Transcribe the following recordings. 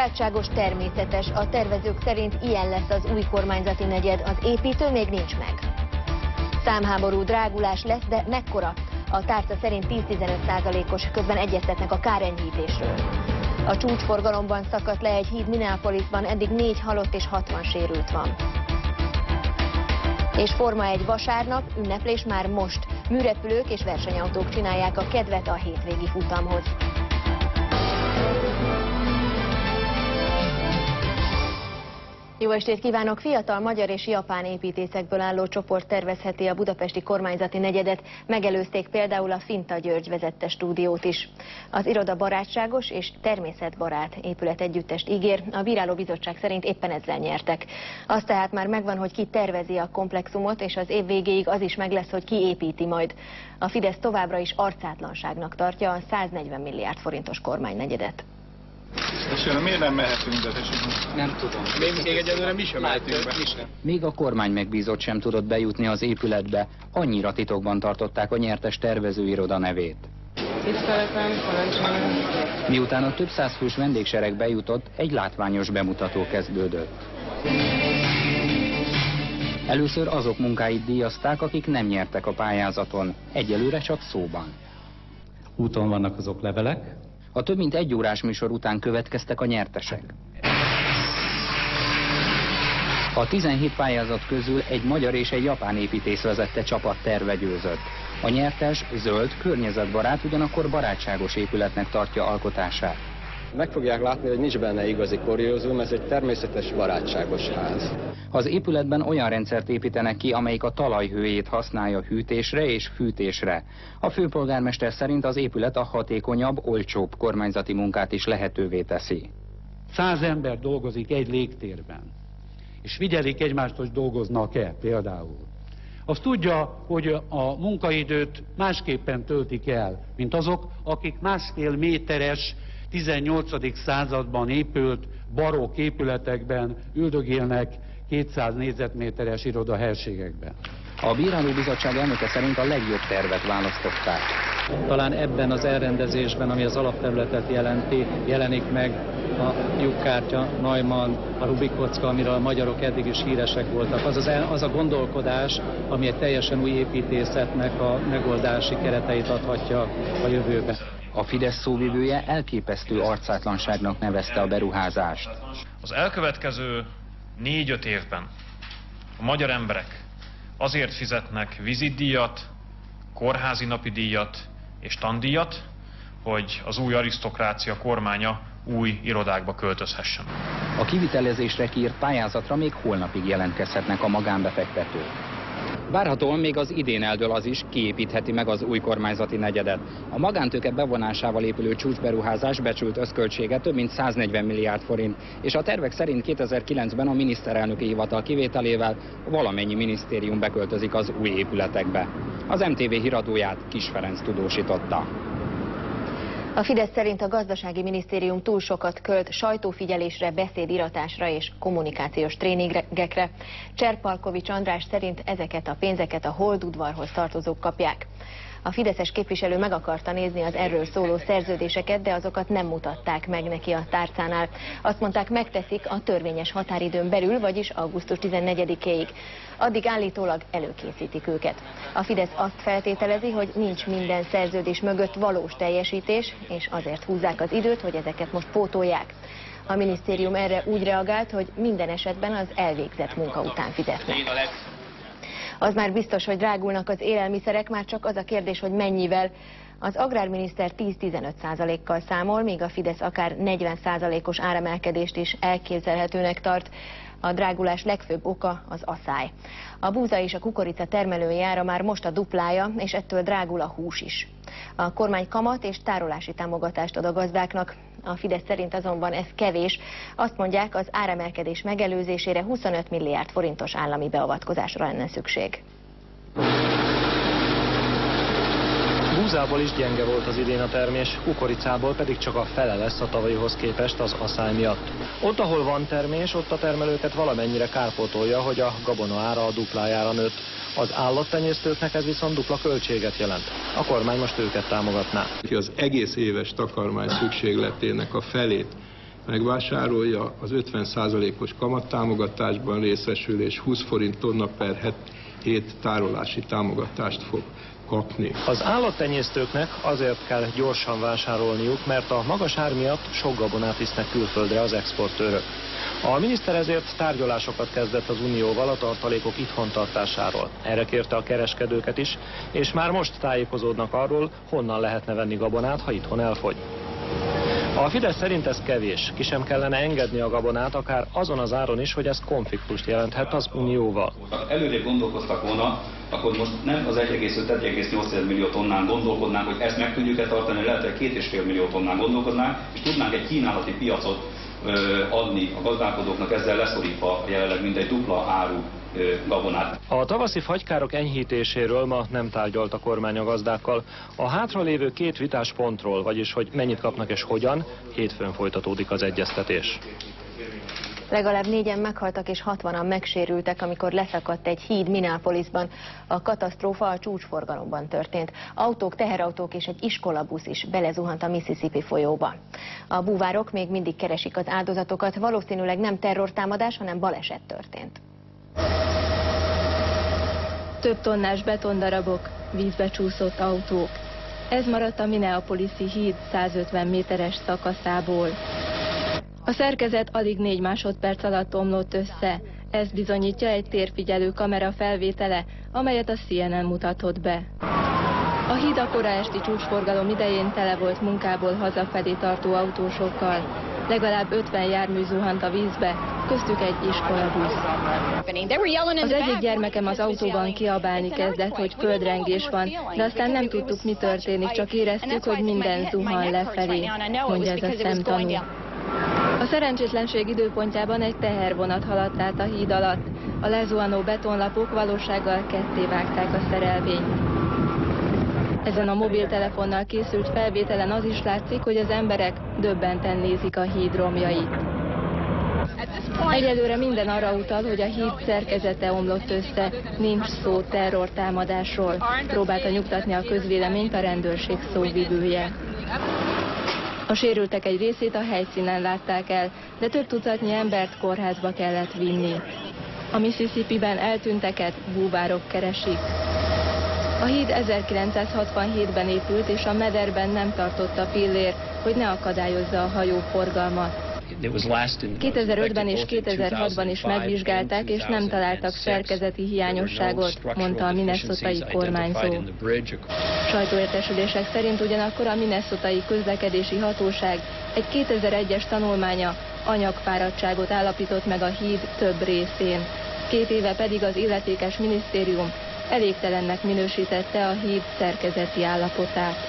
Barátságos, természetes, a tervezők szerint ilyen lesz az új kormányzati negyed, az építő még nincs meg. Számháború, drágulás lesz, de mekkora? A tárca szerint 10-15%-os, közben egyeztetnek a kárenyhítésről. A csúcsforgalomban szakadt le egy híd Minneapolisban, eddig 4 halott és 60 sérült van. És Forma 1 vasárnap, ünneplés már most. Műrepülők és versenyautók csinálják a kedvet a hétvégi futamhoz. Jó estét kívánok! Fiatal magyar és japán építészekből álló csoport tervezheti a budapesti kormányzati negyedet, megelőzték például a Finta György vezette stúdiót is. Az iroda barátságos és természetbarát épületegyüttest ígér, a bírálóbizottság szerint éppen ezzel nyertek. Az tehát már megvan, hogy ki tervezi a komplexumot, és az év végéig az is meg lesz, hogy ki építi majd. A Fidesz továbbra is arcátlanságnak tartja a 140 milliárd forintos kormánynegyedet. És miért nem mehetünk be? Nem tudom. Még egyelőre mi sem mehetünk be. Még a kormány megbízott sem tudott bejutni az épületbe, annyira titokban tartották a nyertes tervezőiroda nevét. Tiszteletem, parancsolom. Miután a több száz fős vendégsereg bejutott, egy látványos bemutató kezdődött. Először azok munkáit díjazták, akik nem nyertek a pályázaton, egyelőre csak szóban. Úton vannak az oklevelek. A több mint 1 órás műsor után következtek a nyertesek. A 17 pályázat közül egy magyar és egy japán építész vezette csapat terve győzött. A nyertes zöld, környezetbarát, ugyanakkor barátságos épületnek tartja alkotását. Meg fogják látni, hogy nincs benne igazi kuriózum, ez egy természetes, barátságos ház. Az épületben olyan rendszert építenek ki, amelyik a talajhőjét használja hűtésre és fűtésre. A főpolgármester szerint az épület a hatékonyabb, olcsóbb kormányzati munkát is lehetővé teszi. 100 ember dolgozik egy légtérben, és figyelik egymást, hogy dolgoznak-e például. Azt tudja, hogy a munkaidőt másképpen töltik el, mint azok, akik 1,5 méteres, 18. században épült barokk épületekben üldögélnek 200 négyzetméteres irodahelységekben. A bírálóbizottság elnöke szerint a legjobb tervet választották. Talán ebben az elrendezésben, ami az alapterületet jelenti, jelenik meg a lyukkártya, Neumann, a Rubik kocka, amiről a magyarok eddig is híresek voltak. Az a gondolkodás, ami egy teljesen új építészetnek a megoldási kereteit adhatja a jövőbe. A Fidesz szóvivője elképesztő arcátlanságnak nevezte a beruházást. Az elkövetkező 4-5 évben a magyar emberek azért fizetnek vizitdíjat, kórházi napi díjat és tandíjat, hogy az új arisztokrácia kormánya új irodákba költözhessen. A kivitelezésre kiírt pályázatra még holnapig jelentkezhetnek a magánbefektetők. Várhatóan még az idén eldől az is, kiépítheti meg az új kormányzati negyedet. A magántőke bevonásával épülő csúcsberuházás becsült összköltsége több mint 140 milliárd forint, és a tervek szerint 2009-ben a miniszterelnöki hivatal kivételével valamennyi minisztérium beköltözik az új épületekbe. Az MTV híradóját Kis Ferenc tudósította. A Fidesz szerint a gazdasági minisztérium túl sokat költ sajtófigyelésre, beszédiratásra és kommunikációs tréningekre. Cserpalkovics András szerint ezeket a pénzeket a holdudvarhoz tartozók kapják. A fideszes képviselő meg akarta nézni az erről szóló szerződéseket, de azokat nem mutatták meg neki a tárcánál. Azt mondták, megteszik a törvényes határidőn belül, vagyis augusztus 14-éig. Addig állítólag előkészítik őket. A Fidesz azt feltételezi, hogy nincs minden szerződés mögött valós teljesítés, és azért húzzák az időt, hogy ezeket most pótolják. A minisztérium erre úgy reagált, hogy minden esetben az elvégzett munka után fizetnek. Az már biztos, hogy drágulnak az élelmiszerek, már csak az a kérdés, hogy mennyivel. Az agrárminiszter 10-15%-kal számol, míg a Fidesz akár 40%-os áremelkedést is elképzelhetőnek tart. A drágulás legfőbb oka az aszály. A búza és a kukorica termelői ára már most a duplája, és ettől drágul a hús is. A kormány kamat és tárolási támogatást ad a gazdáknak. A Fidesz szerint azonban ez kevés. Azt mondják, az áremelkedés megelőzésére 25 milliárd forintos állami beavatkozásra lenne szükség. Búzából is gyenge volt az idén a termés, kukoricából pedig csak a fele lesz a tavalyihoz képest az aszály miatt. Ott, ahol van termés, ott a termelőket valamennyire kárpótolja, hogy a gabona ára a duplájára nőtt. Az állattenyésztőknek ez viszont dupla költséget jelent. A kormány most őket támogatná. Az egész éves takarmány szükségletének a felét megvásárolja, az 50%-os kamattámogatásban részesül, és 20 forint tonna per hét tárolási támogatást fog kapni. Az állattenyésztőknek azért kell gyorsan vásárolniuk, mert a magas ár miatt sok gabonát visznek külföldre az exportőrök. A miniszter ezért tárgyalásokat kezdett az Unióval a tartalékok itthontartásáról. Erre kérte a kereskedőket is, és már most tájékozódnak arról, honnan lehetne venni gabonát, ha itthon elfogy. A Fidesz szerint ez kevés, ki sem kellene engedni a gabonát, akár azon az áron is, hogy ez konfliktust jelenthet az Unióval. Ha előrébb gondolkoztak volna, akkor most nem az 1,5-1,8 millió tonnán gondolkodnánk, hogy ezt meg tudjuk-e tartani, lehet, hogy 2,5 millió tonnán gondolkodnánk, és tudnánk egy kínálati piacot adni a gazdálkodóknak, ezzel leszorítva jelenleg mindegy dupla áru gabonát. A tavaszi fagykárok enyhítéséről ma nem tárgyalt a kormány a gazdákkal. A hátralévő két vitáspontról, vagyis hogy mennyit kapnak és hogyan, hétfőn folytatódik az egyeztetés. Legalább 4-en meghaltak és 60-an megsérültek, amikor leszakadt egy híd Minneapolisban. A katasztrófa a csúcsforgalomban történt. Autók, teherautók és egy iskolabusz is belezuhant a Mississippi folyóba. A búvárok még mindig keresik az áldozatokat, valószínűleg nem terrortámadás, hanem baleset történt. Több tonnás betondarabok, vízbe csúszott autók. Ez maradt a Minneapolisi híd 150 méteres szakaszából. A szerkezet alig 4 másodperc alatt omlott össze. Ezt bizonyítja egy térfigyelő kamera felvétele, amelyet a CNN mutatott be. A híd a kora esti csúcsforgalom idején tele volt munkából hazafelé tartó autósokkal. Legalább 50 jármű zuhant a vízbe, köztük egy iskolabusz. Az egyik gyermekem az autóban kiabálni kezdett, hogy földrengés van, de aztán nem tudtuk, mi történik, csak éreztük, hogy minden zuhan lefelé, mondja ez a szemtanú. A szerencsétlenség időpontjában egy tehervonat haladt át a híd alatt. A lezuhanó betonlapok valósággal kettévágták a szerelvényt. Ezen a mobiltelefonnal készült felvételen az is látszik, hogy az emberek döbbenten nézik a híd romjait. Egyelőre minden arra utal, hogy a híd szerkezete omlott össze, nincs szó terrortámadásról. Próbálta nyugtatni a közvéleményt a rendőrség szóvivője. A sérültek egy részét a helyszínen látták el, de több tucatnyi embert kórházba kellett vinni. A Mississippiben eltűnteket búvárok keresik. A híd 1967-ben épült, és a mederben nem tartotta pillér, hogy ne akadályozza a hajó forgalmat. 2005-ben és 2006-ban is megvizsgálták, és nem találtak szerkezeti hiányosságot, mondta a minnesotai kormányzó. Sajtóértesülések szerint ugyanakkor a minnesotai közlekedési hatóság egy 2001-es tanulmánya anyagfáradtságot állapított meg a híd több részén. 2 éve pedig az illetékes minisztérium elégtelennek minősítette a híd szerkezeti állapotát.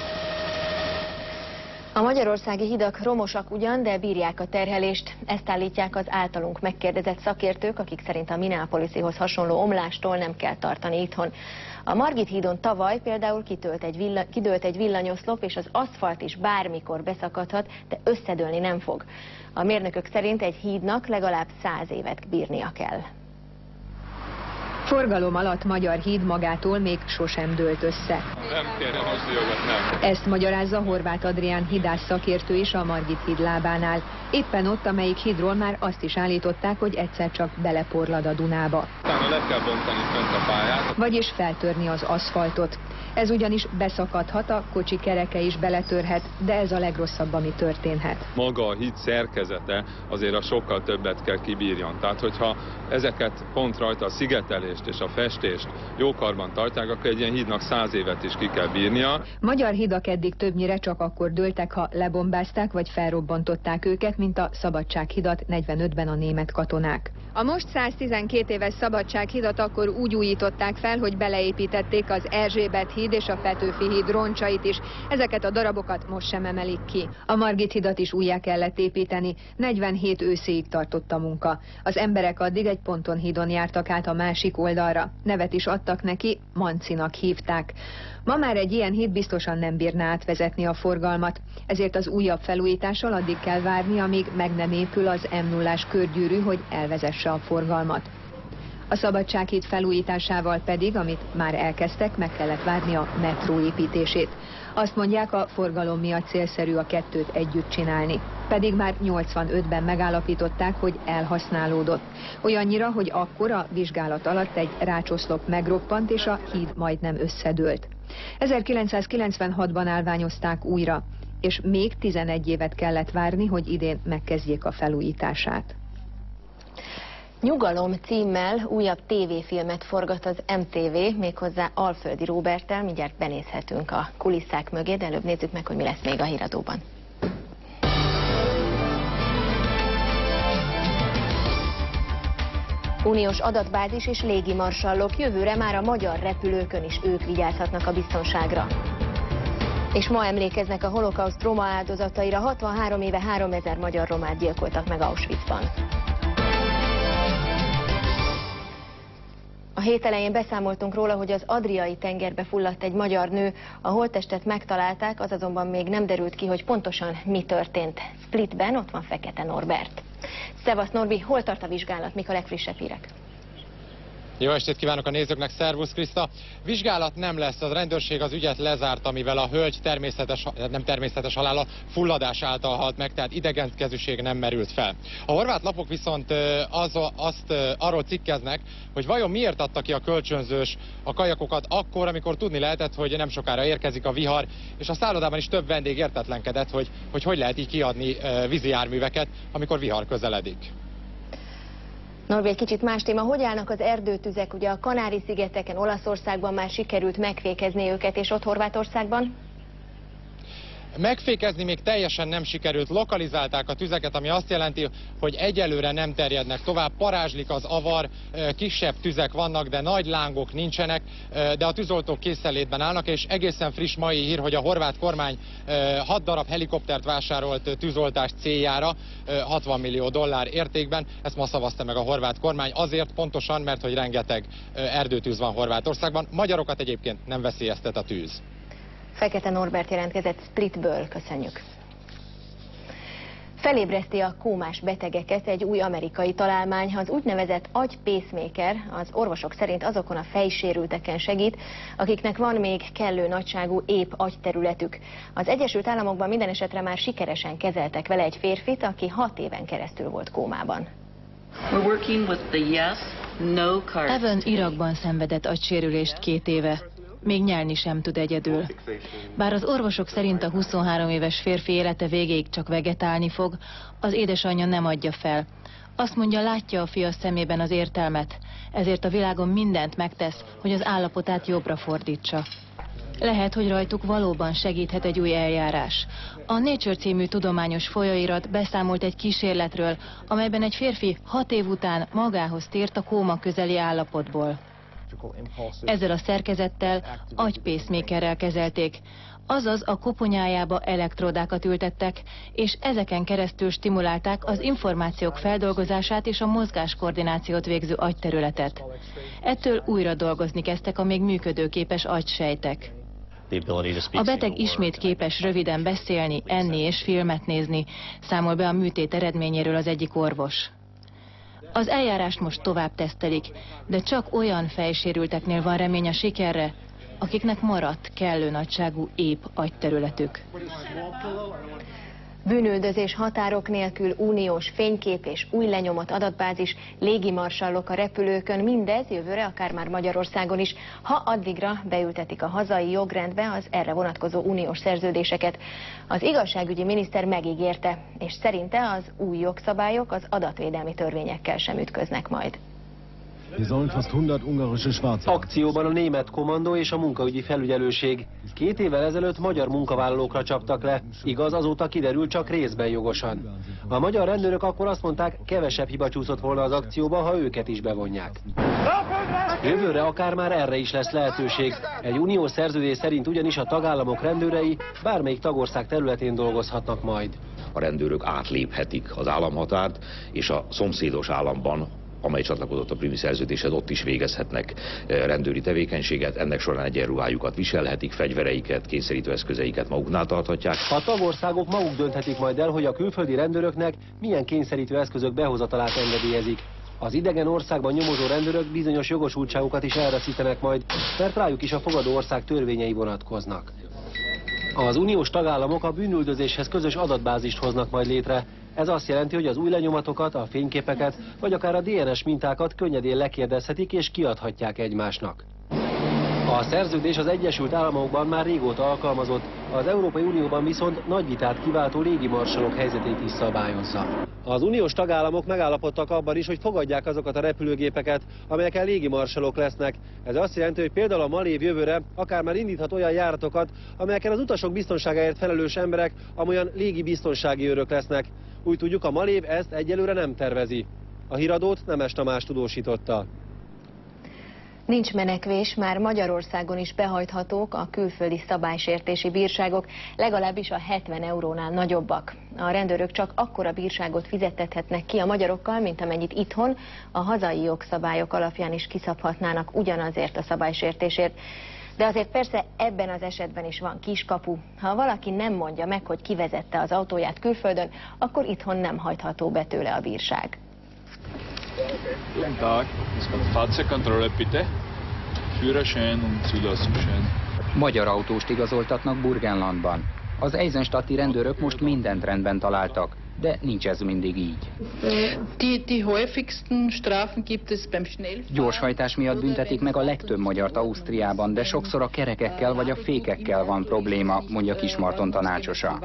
A magyarországi hidak romosak ugyan, de bírják a terhelést. Ezt állítják az általunk megkérdezett szakértők, akik szerint a Minneapolisihoz hasonló omlástól nem kell tartani itthon. A Margit hídon tavaly például kidőlt egy villanyoszlop, és az aszfalt is bármikor beszakadhat, de összedőlni nem fog. A mérnökök szerint egy hídnak legalább 100 évet bírnia kell. Forgalom alatt magyar híd magától még sosem dőlt össze. Nem kérem az jogot, nem. Ezt magyarázza Horváth Adrián hidász szakértő is a Margit híd lábánál. Éppen ott, amelyik hídról már azt is állították, hogy egyszer csak beleporlad a Dunába. Utána le kell bontani fönt a pályát. Vagyis feltörni az aszfaltot. Ez ugyanis beszakadhat, a kocsi kereke is beletörhet, de ez a legrosszabb, ami történhet. Maga a híd szerkezete azért a sokkal többet kell kibírjon. Tehát, hogyha ezeket pont rajta a szigetelést és a festést jó karban tartják, akkor egy ilyen hídnak 100 évet is ki kell bírnia. Magyar hidak eddig többnyire csak akkor dőltek, ha lebombázták vagy felrobbantották őket, mint a Szabadsághidat 45-ben a német katonák. A most 112 éves Szabadsághidat akkor úgy újították fel, hogy beleépítették az Erzsébet híd és a Petőfi híd roncsait is. Ezeket a darabokat most sem emelik ki. A Margit hidat is újjá kellett építeni. 47 őszéig tartott a munka. Az emberek addig egy pontonhídon jártak át a másik oldalra. Nevet is adtak neki, Mancinak hívták. Ma már egy ilyen híd biztosan nem bírná átvezetni a forgalmat, ezért az újabb felújítással addig kell várni, amíg meg nem épül az M0-ás körgyűrű, hogy elvezesse a forgalmat. A Szabadsághíd felújításával pedig, amit már elkezdtek, meg kellett várni a metró építését. Azt mondják, a forgalom miatt célszerű a kettőt együtt csinálni. Pedig már 85-ben megállapították, hogy elhasználódott. Olyannyira, hogy akkor a vizsgálat alatt egy rácsoszlop megroppant, és a híd majdnem összedőlt. 1996-ban állványozták újra, és még 11 évet kellett várni, hogy idén megkezdjék a felújítását. Nyugalom címmel újabb tévéfilmet forgat az MTV, méghozzá Alföldi Róberttel. Mindjárt benézhetünk a kulisszák mögé, de előbb nézzük meg, hogy mi lesz még a híradóban. Uniós adatbázis és légimarsallok, jövőre már a magyar repülőkön is ők vigyázhatnak a biztonságra. És ma emlékeznek a holokauszt roma áldozataira, 63 éve 3000 magyar romát gyilkoltak meg Auschwitzban. A hét elején beszámoltunk róla, hogy az Adriai tengerbe fulladt egy magyar nő, a holttestet megtalálták, az azonban még nem derült ki, hogy pontosan mi történt. Splitben ott van Fekete Norbert. Szevasz Norbi, hol tart a vizsgálat, mik a legfrissebb hírek? Jó estét kívánok a nézőknek, szervusz Kriszta! Vizsgálat nem lesz, a rendőrség az ügyet lezárt, amivel a hölgy nem természetes halála fulladás által halt meg, tehát idegenkezűség nem merült fel. A horvát lapok viszont arról cikkeznek, hogy vajon miért adta ki a kölcsönzős a kajakokat akkor, amikor tudni lehetett, hogy nem sokára érkezik a vihar, és a szállodában is több vendég értetlenkedett, hogy lehet így kiadni vízi járműveket, amikor vihar közeledik. Norbi, egy kicsit más téma. Hogy állnak az erdőtüzek? Ugye a Kanári-szigeteken, Olaszországban már sikerült megfékezni őket, és ott Horvátországban? Megfékezni még teljesen nem sikerült, lokalizálták a tüzeket, ami azt jelenti, hogy egyelőre nem terjednek tovább, parázslik az avar, kisebb tüzek vannak, de nagy lángok nincsenek, de a tűzoltók készenlétben állnak, és egészen friss mai hír, hogy a horvát kormány 6 darab helikoptert vásárolt tűzoltás céljára, $60 millió értékben, ezt ma szavazta meg a horvát kormány, azért pontosan, mert hogy rengeteg erdőtűz van Horvátországban, magyarokat egyébként nem veszélyeztet a tűz. Fekete Norbert jelentkezett Splitből, köszönjük. Felébreszti a kómás betegeket egy új amerikai találmány, az úgynevezett agy-pacemaker, az orvosok szerint azokon a fejsérülteken segít, akiknek van még kellő nagyságú épp agyterületük. Az Egyesült Államokban minden esetre már sikeresen kezeltek vele egy férfit, aki 6 éven keresztül volt kómában. Evan Irakban szenvedett agysérülést 2 éve. Még nyelni sem tud egyedül. Bár az orvosok szerint a 23 éves férfi élete végéig csak vegetálni fog, az édesanyja nem adja fel. Azt mondja, látja a fia szemében az értelmet, ezért a világon mindent megtesz, hogy az állapotát jobbra fordítsa. Lehet, hogy rajtuk valóban segíthet egy új eljárás. A Nature című tudományos folyóirat beszámolt egy kísérletről, amelyben egy férfi 6 év után magához tért a kóma közeli állapotból. Ezzel a szerkezettel agy-pacemakerrel kezelték, azaz a koponyájába elektródákat ültettek, és ezeken keresztül stimulálták az információk feldolgozását és a mozgáskoordinációt végző agyterületet. Ettől újra dolgozni kezdtek a még működőképes agysejtek. A beteg ismét képes röviden beszélni, enni és filmet nézni, számol be a műtét eredményéről az egyik orvos. Az eljárást most tovább tesztelik, de csak olyan fejsérülteknél van remény a sikerre, akiknek maradt kellő nagyságú épp agyterületük. Bűnüldözés határok nélkül, uniós fénykép és új lenyomott adatbázis, légimarsallok a repülőkön, mindez jövőre akár már Magyarországon is, ha addigra beültetik a hazai jogrendbe az erre vonatkozó uniós szerződéseket. Az igazságügyi miniszter megígérte, és szerinte az új jogszabályok az adatvédelmi törvényekkel sem ütköznek majd. Akcióban a német kommandó és a munkaügyi felügyelőség. 2 évvel ezelőtt magyar munkavállalókra csaptak le, igaz, azóta kiderült, csak részben jogosan. A magyar rendőrök akkor azt mondták, kevesebb hiba csúszott volna az akcióban, ha őket is bevonják. Jövőre akár már erre is lesz lehetőség. Egy uniós szerződés szerint ugyanis a tagállamok rendőrei bármelyik tagország területén dolgozhatnak majd. A rendőrök átléphetik az államhatárt, és a szomszédos államban, amely csatlakozott a Prümi szerződéshez, ott is végezhetnek rendőri tevékenységet, ennek során egyenruhájukat viselhetik, fegyvereiket, kényszerítő eszközeiket maguknál tarthatják. A tagországok maguk dönthetik majd el, hogy a külföldi rendőröknek milyen kényszerítő eszközök behozatalát engedélyezik. Az idegen országban nyomozó rendőrök bizonyos jogosultságokat is elveszítenek majd, mert rájuk is a fogadó ország törvényei vonatkoznak. Az uniós tagállamok a bűnüldözéshez közös adatbázist hoznak majd létre. Ez azt jelenti, hogy az új lenyomatokat, a fényképeket, vagy akár a DNS mintákat könnyedén lekérdezhetik és kiadhatják egymásnak. A szerződés az Egyesült Államokban már régóta alkalmazott, az Európai Unióban viszont nagy vitát kiváltó légimarsalok helyzetét is szabályozza. Az uniós tagállamok megállapodtak abban is, hogy fogadják azokat a repülőgépeket, amelyeken légimarsalok lesznek. Ez azt jelenti, hogy például a Malév jövőre akár már indíthat olyan járatokat, amelyeken az utasok biztonságáért felelős emberek amolyan légibiztonsági őrök lesznek. Úgy tudjuk, a Malév ezt egyelőre nem tervezi. A híradót Nemes Tamás tudósította. Nincs menekvés, már Magyarországon is behajthatók a külföldi szabálysértési bírságok, legalábbis a 70 eurónál nagyobbak. A rendőrök csak akkora bírságot fizettethetnek ki a magyarokkal, mint amennyit itthon a hazai jogszabályok alapján is kiszabhatnának ugyanazért a szabálysértésért. De azért persze ebben az esetben is van kiskapu. Ha valaki nem mondja meg, hogy kivezette az autóját külföldön, akkor itthon nem hajtható be tőle a bírság. Guten Tag, es kommt Fahrzeugkontrolle bitte. Führerschein und Zulassungsschein. Magyar autóst igazoltatnak Burgenlandban. Az Eisenstadti rendőrök most mindent rendben találtak, de nincs ez mindig így. Die häufigsten Strafen gibt es beim Schnellfahren. Gyorshajtás miatt büntetik meg a legtöbb magyart Ausztriában, de sokszor a kerekekkel vagy a fékekkel van probléma, mondja Kismarton tanácsosa.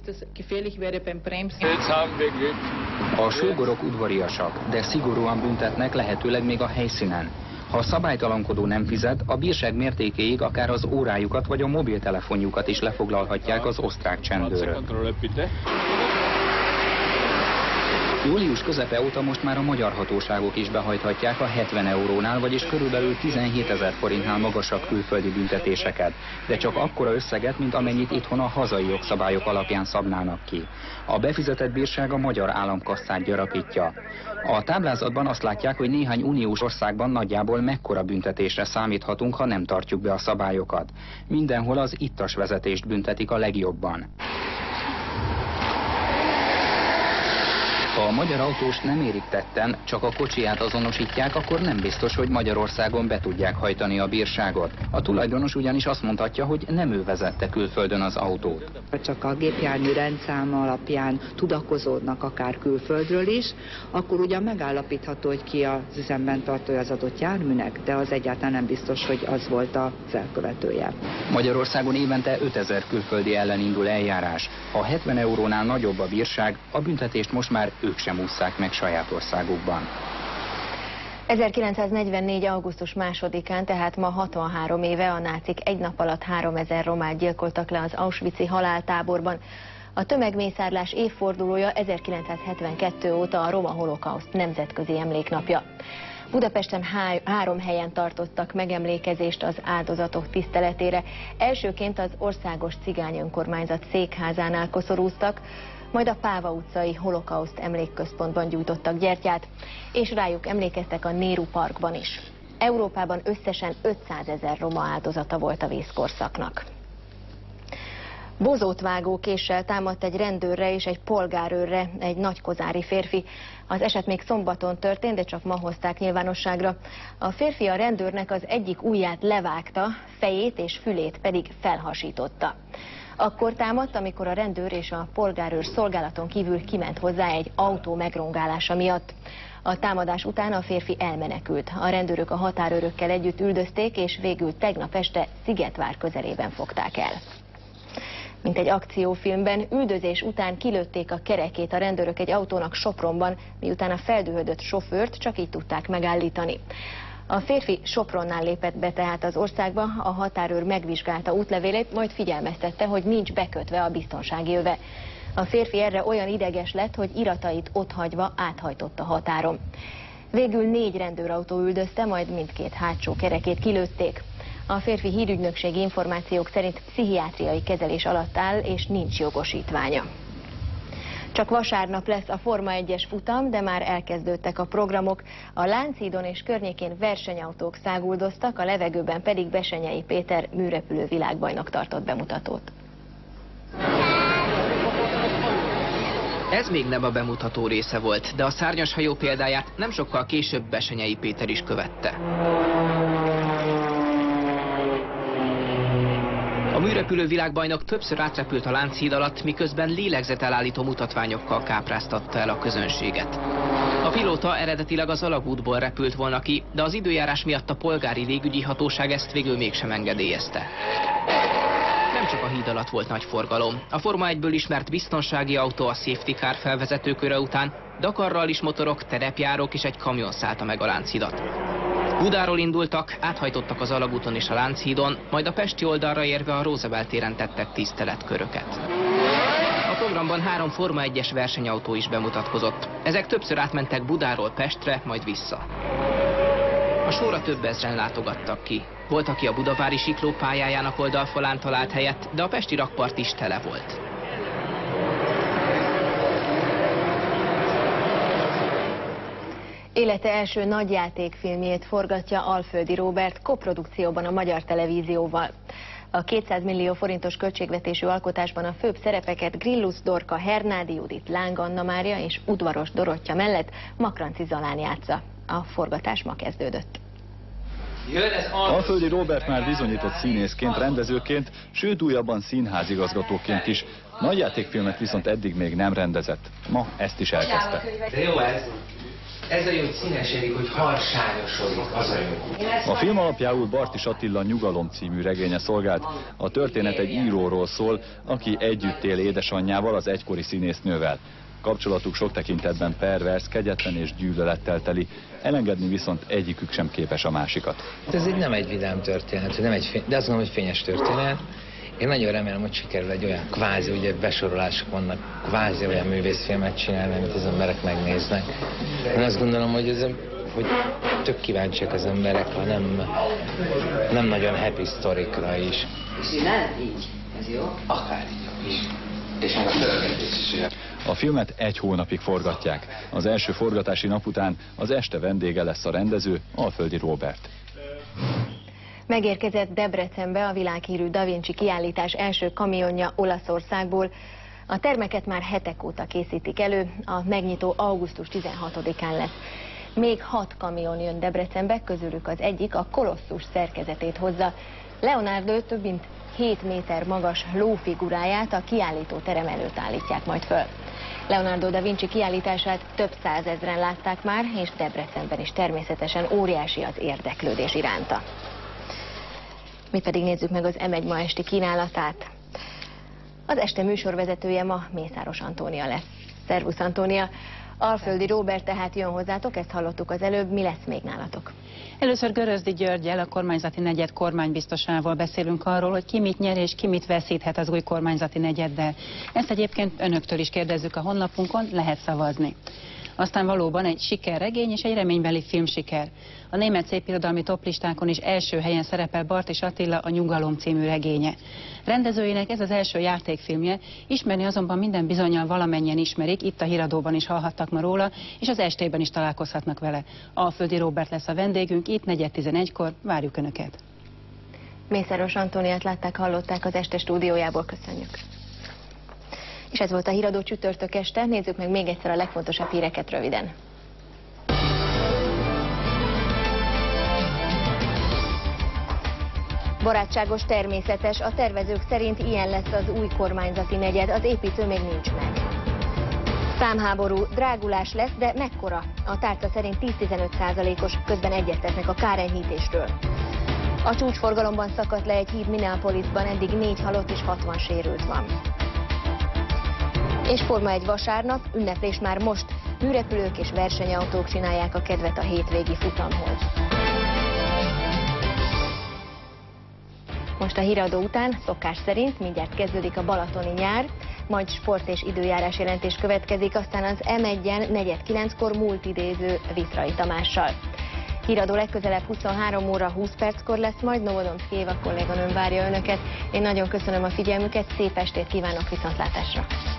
A sógorok udvariasak, de szigorúan büntetnek, lehetőleg még a helyszínen. Ha a szabálytalankodó nem fizet, a bírság mértékéig akár az órájukat vagy a mobiltelefonjukat is lefoglalhatják az osztrák csendőrök. Július közepe óta most már a magyar hatóságok is behajthatják a 70 eurónál, vagyis körülbelül 17 000 forintnál magasabb külföldi büntetéseket, de csak akkora összeget, mint amennyit itthon a hazai jogszabályok alapján szabnának ki. A befizetett bírság a magyar államkasszát gyarapítja. A táblázatban azt látják, hogy néhány uniós országban nagyjából mekkora büntetésre számíthatunk, ha nem tartjuk be a szabályokat. Mindenhol az ittas vezetést büntetik a legjobban. Ha a magyar autós nem érik tetten, csak a kocsiját azonosítják, akkor nem biztos, hogy Magyarországon be tudják hajtani a bírságot. A tulajdonos ugyanis azt mondhatja, hogy nem ő vezette külföldön az autót. Csak a gépjármű rendszáma alapján tudakozódnak akár külföldről is, akkor ugyan megállapítható, hogy ki az üzemben tartója az adott járműnek, de az egyáltalán nem biztos, hogy az volt az elkövetője. Magyarországon évente 5000 külföldi ellen indul eljárás. Ha 70 eurónál nagyobb a bírság, a büntetést most már ők sem ússzák meg saját országukban. 1944. augusztus 2-án, tehát ma 63 éve a nácik egy nap alatt 3000 romát gyilkoltak le az auschwitzi haláltáborban. A tömegmészárlás évfordulója 1972 óta a Roma Holokauszt nemzetközi emléknapja. Budapesten 3 helyen tartottak megemlékezést az áldozatok tiszteletére. Elsőként az Országos Cigány Önkormányzat székházánál koszorúztak, majd a Páva utcai Holokauszt emlékközpontban gyújtottak gyertyát, és rájuk emlékeztek a Nehru Parkban is. Európában összesen 500 000 roma áldozata volt a vészkorszaknak. Bozót vágó késsel támadt egy rendőrre és egy polgárőrre egy nagykozári férfi. Az eset még szombaton történt, de csak ma hozták nyilvánosságra. A férfi a rendőrnek az egyik ujját levágta, fejét és fülét pedig felhasította. Akkor támadt, amikor a rendőr és a polgárőr szolgálaton kívül kiment hozzá egy autó megrongálása miatt. A támadás után a férfi elmenekült. A rendőrök a határőrökkel együtt üldözték, és végül tegnap este Szigetvár közelében fogták el. Mint egy akciófilmben, üldözés után kilőtték a kerekét a rendőrök egy autónak Sopronban, miután a feldühödött sofőrt csak így tudták megállítani. A férfi Sopronnál lépett be tehát az országba, a határőr megvizsgálta útlevélét, majd figyelmeztette, hogy nincs bekötve a biztonsági öve. A férfi erre olyan ideges lett, hogy iratait otthagyva áthajtott a határon. Végül 4 rendőrautó üldözte, majd mindkét hátsó kerekét kilőtték. A férfi hírügynökségi információk szerint pszichiátriai kezelés alatt áll, és nincs jogosítványa. Csak vasárnap lesz a Forma 1-es futam, de már elkezdődtek a programok. A Lánchídon és környékén versenyautók száguldoztak, a levegőben pedig Bessenyei Péter műrepülő világbajnok tartott bemutatót. Ez még nem a bemutató része volt, de a szárnyas hajó példáját nem sokkal később Bessenyei Péter is követte. A műrepülő világbajnok többször átrepült a Lánchíd alatt, miközben lélegzetelállító mutatványokkal kápráztatta el a közönséget. A pilóta eredetileg az alagútból repült volna ki, de az időjárás miatt a polgári légügyi hatóság ezt végül mégsem engedélyezte. Nem csak a híd alatt volt nagy forgalom. A Forma 1-ből ismert biztonsági autó a safety car felvezetőköre után Dakarral is motorok, terepjárók és egy kamion szállta meg a Lánchidat. Budáról indultak, áthajtottak az alagúton és a Lánchídon, majd a pesti oldalra érve a Roosevelt téren tettek tiszteletköröket. A programban 3 Forma 1-es versenyautó is bemutatkozott. Ezek többször átmentek Budáról Pestre, majd vissza. A sorra több ezren látogattak ki. Volt, aki a budavári siklópályájának oldalfalán talált helyet, de a pesti rakpart is tele volt. Élete első nagyjátékfilmjét forgatja Alföldi Róbert koprodukcióban a Magyar Televízióval. A 200 millió forintos költségvetésű alkotásban a főbb szerepeket Grillus Dorka, Hernádi Judit, Láng Anna Mária és Udvaros Dorottya mellett Makranci Zalán játsza. A forgatás ma kezdődött. Alföldi Róbert már bizonyított színészként, rendezőként, sőt újabban színházigazgatóként is. Nagyjátékfilmet viszont eddig még nem rendezett. Ma ezt is elkezdte. De jó ez a jó, hogy színesedik, hogy harsányosodik, az a jó. A film alapjául Bartis Attila Nyugalom című regénye szolgált. A történet egy íróról szól, aki együtt él édesanyjával, az egykori színésznővel. Kapcsolatuk sok tekintetben pervers, kegyetlen és gyűlölettel teli, elengedni viszont egyikük sem képes a másikat. Ez nem egy vidám történet, nem egy de azt gondolom, hogy fényes történet. Én nagyon remélem, hogy sikerül egy olyan kvázi, ugye besorolások vannak, kvázi olyan művészfilmet csinálni, amit az emberek megnéznek. Én azt gondolom, hogy tök kíváncsiak az emberek, ha nem nagyon happy sztorikra is. Nem így, ez jó? Akár így is. És meg a törögetés is. A filmet 1 hónapig forgatják. Az első forgatási nap után az este vendége lesz a rendező, Alföldi Róbert. Megérkezett Debrecenbe a világhírű Da Vinci kiállítás első kamionja Olaszországból. A termeket már hetek óta készítik elő, a megnyitó augusztus 16-án lesz. Még 6 kamion jön Debrecenbe, közülük az egyik a kolosszus szerkezetét hozza. Leonardo több mint 7 méter magas lófiguráját a kiállító terem előtt állítják majd föl. Leonardo da Vinci kiállítását több százezren látták már, és Debrecenben is természetesen óriási az érdeklődés iránta. Mi pedig nézzük meg az M1 ma esti kínálatát. Az este műsorvezetője ma Mészáros Antónia lesz. Szervusz Antónia! Alföldi Róbert tehát jön hozzátok, ezt hallottuk az előbb, mi lesz még nálatok? Először Görözdi Györggyel, a kormányzati negyed kormánybiztosával beszélünk arról, hogy ki mit nyer és ki mit veszíthet az új kormányzati negyeddel. Ezt egyébként önöktől is kérdezzük a honlapunkon, lehet szavazni. Aztán valóban egy sikerregény és egy reménybeli filmsiker. A német szépirodalmi toplistákon is első helyen szerepel Bartis Attila a Nyugalom című regénye. Rendezőjének ez az első játékfilmje, ismerni azonban minden bizonnyal valamennyien ismerik, itt a Híradóban is hallhattak ma róla, és az estében is találkozhatnak vele. Alföldi Róbert lesz a vendégünk, itt 4:11-kor, várjuk Önöket. Mészáros Antóniát látták, hallották az este stúdiójából, köszönjük. És ez volt a Híradó csütörtök este, nézzük meg még egyszer a legfontosabb híreket röviden. Barátságos, természetes, a tervezők szerint ilyen lesz az új kormányzati negyed, az építő még nincs meg. Számháború, drágulás lesz, de mekkora? A tárca szerint 10-15%-os, közben egyeztetnek a kárenyhítésről. A csúcsforgalomban szakadt le egy híd Minneapolisban, eddig 4 halott és 60 sérült van. És Forma 1 vasárnap, ünneplés már most, műrepülők és versenyautók csinálják a kedvet a hétvégi futamhoz. Most a Híradó után szokás szerint mindjárt kezdődik a balatoni nyár, majd sport és időjárás jelentés következik, aztán az M1-en 8:45-kor múlt idéző Vitrai Tamással. Híradó legközelebb 23 óra 20 perckor lesz, majd Novodomszki Éva kolléganőm várja Önöket. Én nagyon köszönöm a figyelmüket, szép estét kívánok, viszontlátásra!